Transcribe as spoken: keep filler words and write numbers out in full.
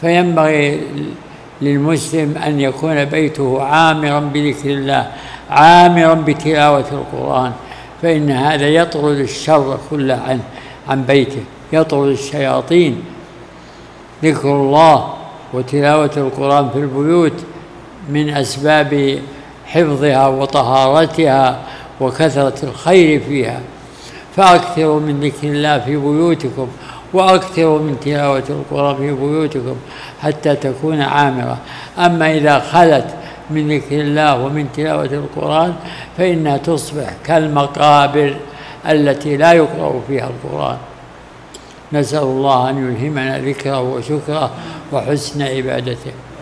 فينبغي للمسلم أن يكون بيته عامرا بذكر الله، عامرا بتلاوة القرآن، فإن هذا يطرد الشر كله عن عن بيته، يطرد الشياطين. ذكر الله وتلاوة القرآن في البيوت من أسباب حفظها وطهارتها وكثرة الخير فيها، فأكثروا من ذكر الله في بيوتكم، وأكثروا من تلاوة القرآن في بيوتكم حتى تكون عامرة. أما إذا خلت من ذكر الله ومن تلاوة القرآن فإنها تصبح كالمقابر التي لا يقرأ فيها القرآن. نسأل الله أن يلهمنا ذكره وشكره وحسن عبادته.